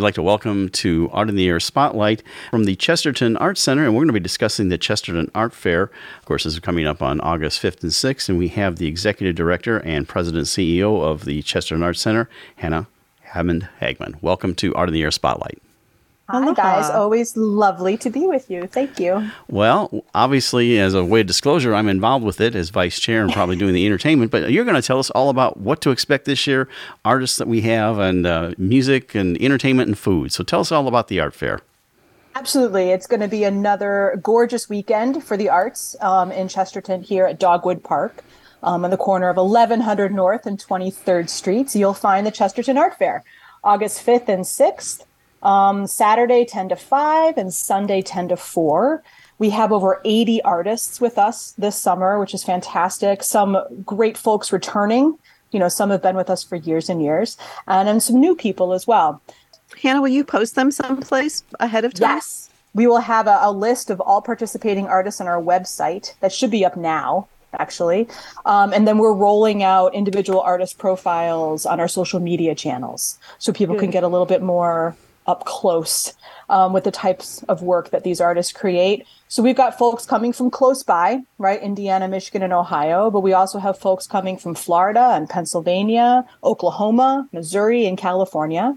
We'd like to welcome to Art in the Air Spotlight from the Chesterton Art Center, and we're going to be discussing the Chesterton Art Fair. Of course, this is coming up on August 5th and 6th, and we have the Executive Director and President and CEO of the Chesterton Art Center, Hannah Hammond-Hagman. Welcome to Art in the Air Spotlight. Hi, guys. Always lovely to be with you. Thank you. Well, obviously, as a way of disclosure, I'm involved with it as vice chair and probably doing the entertainment, but you're going to tell us all about what to expect this year, artists that we have, and music and entertainment and food. So tell us all about the art fair. Absolutely. It's going to be another gorgeous weekend for the arts in Chesterton here at Dogwood Park. On the corner of 1100 North and 23rd Streets, you'll find the Chesterton Art Fair, August 5th and 6th. Saturday 10 to 5 and Sunday 10 to 4. We have over 80 artists with us this summer, which is fantastic. Some great folks returning. Some have been with us for years and years, and some new people as well. Hannah, will you post them someplace ahead of time? Yes. We will have a list of all participating artists on our website. That should be up now, actually. And then we're rolling out individual artist profiles on our social media channels so people can get a little bit more up close with the types of work that these artists create. So we've got folks coming from close by, right? Indiana, Michigan, and Ohio, but we also have folks coming from Florida and Pennsylvania, Oklahoma, Missouri, and California.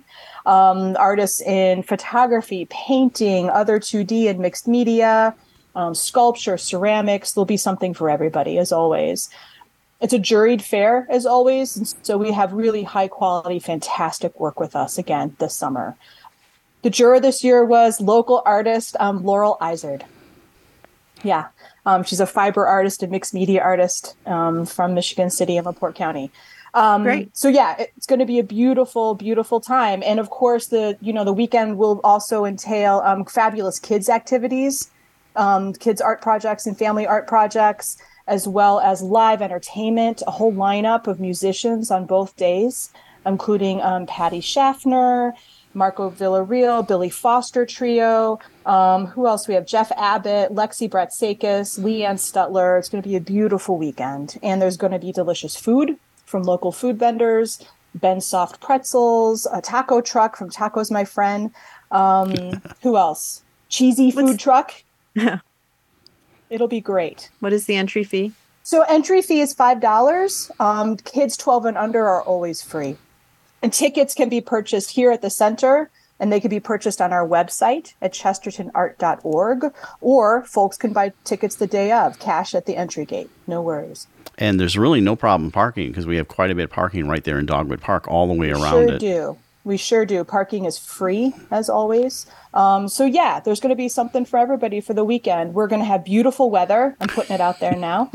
Artists in photography, painting, other 2D and mixed media, sculpture, ceramics. There'll be something for everybody, as always. It's a juried fair, as always, and so we have really high quality, fantastic work with us again this summer. The juror this year was local artist Laurel Izard. Yeah, she's a fiber artist and mixed media artist from Michigan City and LaPorte County. Great. So yeah, it's going to be a beautiful, beautiful time. And of course, the weekend will also entail fabulous kids activities, kids art projects and family art projects, as well as live entertainment, a whole lineup of musicians on both days, including Patty Schaffner, Marco Villarreal, Billy Foster Trio. Who else? We have Jeff Abbott, Lexi Bratsakis, Leanne Stutler. It's going to be a beautiful weekend. And there's going to be delicious food from local food vendors, Ben's Soft Pretzels, a taco truck from Tacos My Friend. Who else? Cheesy food truck. Yeah. It'll be great. What is the entry fee? So entry fee is $5. Kids 12 and under are always free. And tickets can be purchased here at the center, and they can be purchased on our website at chestertonart.org, or folks can buy tickets the day of, cash at the entry gate. No worries. And there's really no problem parking because we have quite a bit of parking right there in Dogwood Park all the way around it. We sure do. Parking is free, as always. So yeah, there's going to be something for everybody for the weekend. We're going to have beautiful weather. I'm putting it out there now.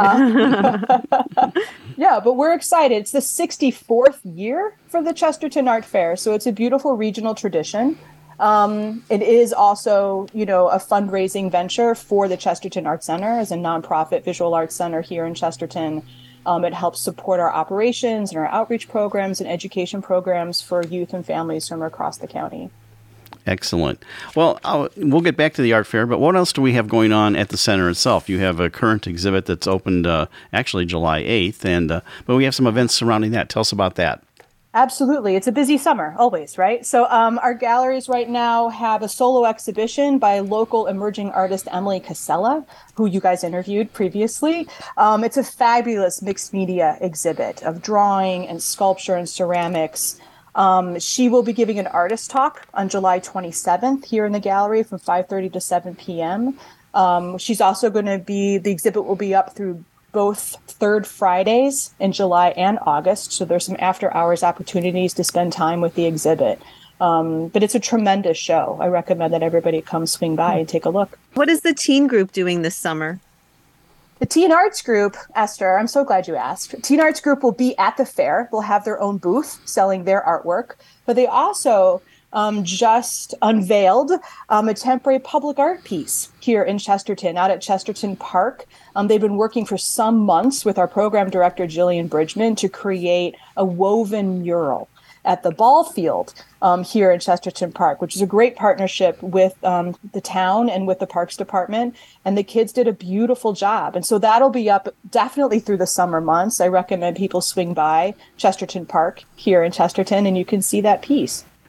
Yeah, but we're excited. It's the 64th year for the Chesterton Art Fair, so it's a beautiful regional tradition. It is also, a fundraising venture for the Chesterton Art Center as a nonprofit visual arts center here in Chesterton. It helps support our operations and our outreach programs and education programs for youth and families from across the county. Excellent. Well, we'll get back to the art fair, but what else do we have going on at the center itself? You have a current exhibit that's opened actually July 8th, but we have some events surrounding that. Tell us about that. Absolutely. It's a busy summer, always, right? So our galleries right now have a solo exhibition by local emerging artist Emily Casella, who you guys interviewed previously. It's a fabulous mixed media exhibit of drawing and sculpture and ceramics. She will be giving an artist talk on July 27th here in the gallery from 5:30 to 7 p.m. She's also going to the exhibit will be up through both third Fridays in July and August. So there's some after hours opportunities to spend time with the exhibit. But it's a tremendous show. I recommend that everybody come swing by and take a look. What is the teen group doing this summer? The Teen Arts Group, Esther, I'm so glad you asked. Teen Arts Group will be at the fair. They'll have their own booth selling their artwork, but they also just unveiled a temporary public art piece here in Chesterton, out at Chesterton Park. They've been working for some months with our program director, Jillian Bridgman, to create a woven mural at the ball field here in Chesterton Park, which is a great partnership with the town and with the Parks Department. And the kids did a beautiful job. And so that'll be up definitely through the summer months. I recommend people swing by Chesterton Park here in Chesterton, and you can see that piece.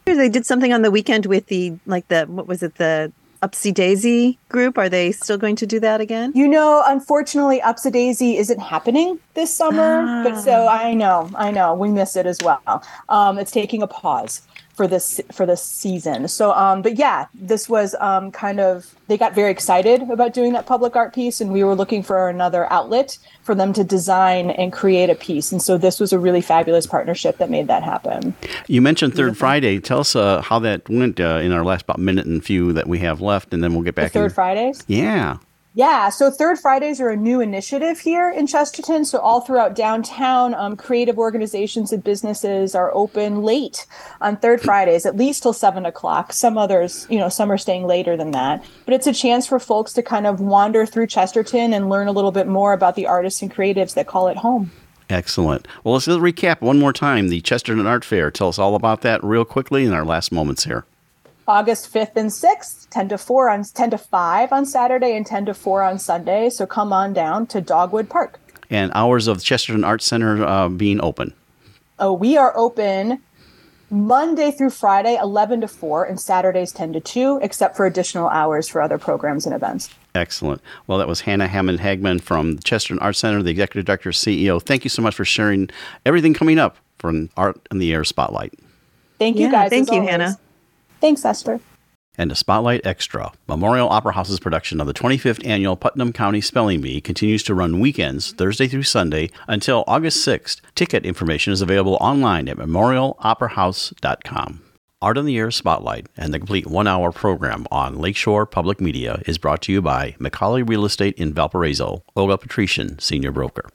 They did something on the weekend with what was it, the Upsy Daisy group. Are they still going to do that again? Unfortunately, Upsy Daisy isn't happening this summer, but so I know, we miss it as well. It's taking a pause for this season. So, but yeah, this was they got very excited about doing that public art piece, and we were looking for another outlet for them to design and create a piece. And so this was a really fabulous partnership that made that happen. You mentioned Third Friday. Tell us how that went in our last about minute and few that we have left, and then we'll get back to Third Fridays? Yeah. Yeah, so Third Fridays are a new initiative here in Chesterton. So all throughout downtown, creative organizations and businesses are open late on Third Fridays, at least till 7 o'clock. Some others, some are staying later than that. But it's a chance for folks to kind of wander through Chesterton and learn a little bit more about the artists and creatives that call it home. Excellent. Well, let's recap one more time. The Chesterton Art Fair. Tell us all about that real quickly in our last moments here. August 5th and 6th, 10 to 5 on Saturday and 10 to 4 on Sunday. So come on down to Dogwood Park. And hours of the Chesterton Arts Center being open? We are open Monday through Friday, 11 to 4, and Saturdays 10 to 2, except for additional hours for other programs and events. Excellent. Well, that was Hannah Hammond-Hagman from the Chesterton Arts Center, the Executive Director, CEO. Thank you so much for sharing everything coming up from Art in the Air Spotlight. Thank you, guys. Thank you, Hannah. Thanks, Esther. And a Spotlight Extra. Memorial Opera House's production of the 25th Annual Putnam County Spelling Bee continues to run weekends, Thursday through Sunday, until August 6th. Ticket information is available online at memorialoperahouse.com. Art on the Air Spotlight and the complete one-hour program on Lakeshore Public Media is brought to you by McCauley Real Estate in Valparaiso, Olga Patrician, Senior Broker.